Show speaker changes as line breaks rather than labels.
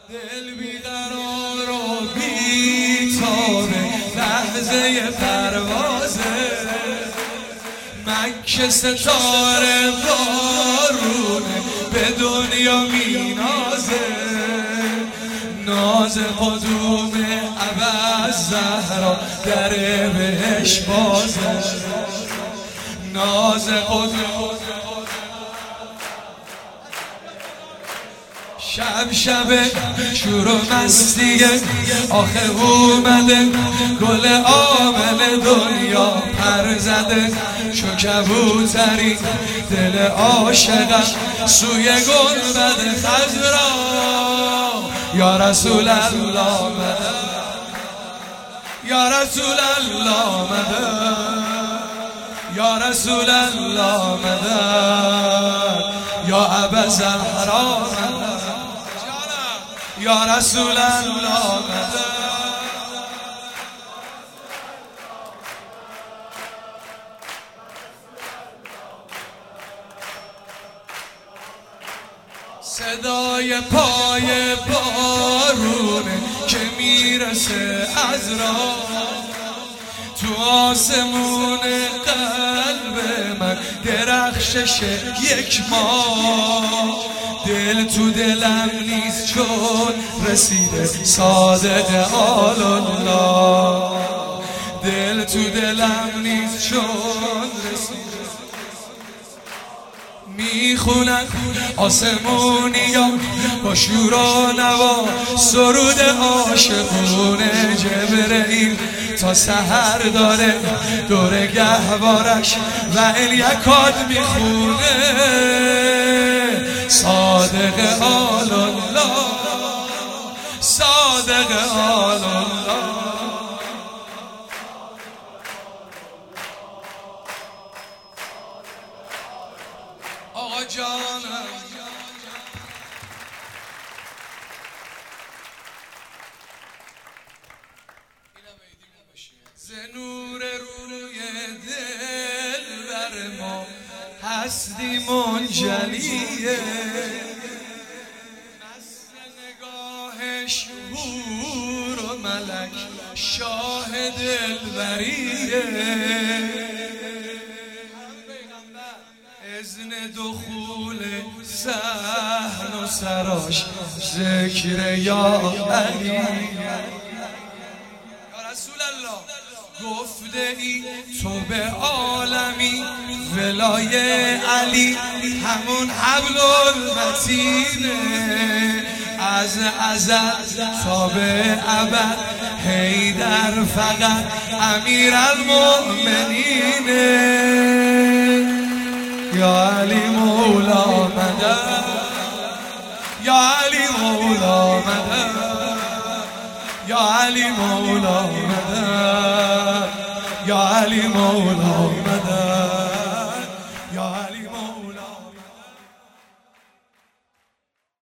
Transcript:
دل بیقرار و بی‌تابه لحظه پروازه، مکه ستاره بارونه به دنیا مینازه، ناز قدوم ابوالزهرا در بهش بازه، ناز قدوم شب شور و مستیه، آخه اومده گل عامل دنیا پر زده، چو کبوتری دل عاشقم سوی گنبد خضرا، یا رسول الله مدد، یا رسول الله مدد، یا رسول الله مدد، یا ابوالزهرا مدد، یا رسول الله مدد. صدای پای بارونه که میرسه از راه، تو آسمون قلب من درخشش یک ماه، دل تو دلم نیست چون رسیده صادق آل الله، دل تو دلم نیست چون رسیده. میخونن آسمونیا با شور و نوا سرود عاشقونه، جبرئیل تا سحر داره دور گهوارش و الیکاد میخونه، صادق آل الله، صادق آل الله. آقا جانم ز نور روی دل بر ما هستی منجلیه، مثل نگاهش حور و ملک شاه دلبریه، اذن دخول صحن و سراش ذکر یا علی، رسول الله گفته ای تو به عالمی ولای علی همون حبل المتینه، از ازل تا به ابد حیدر فقط امیر المؤمنینه، یا علی مولا مدد، یا علی مولا مدد، یا علی مولا مدد، یا علی مولا مدد، یا علی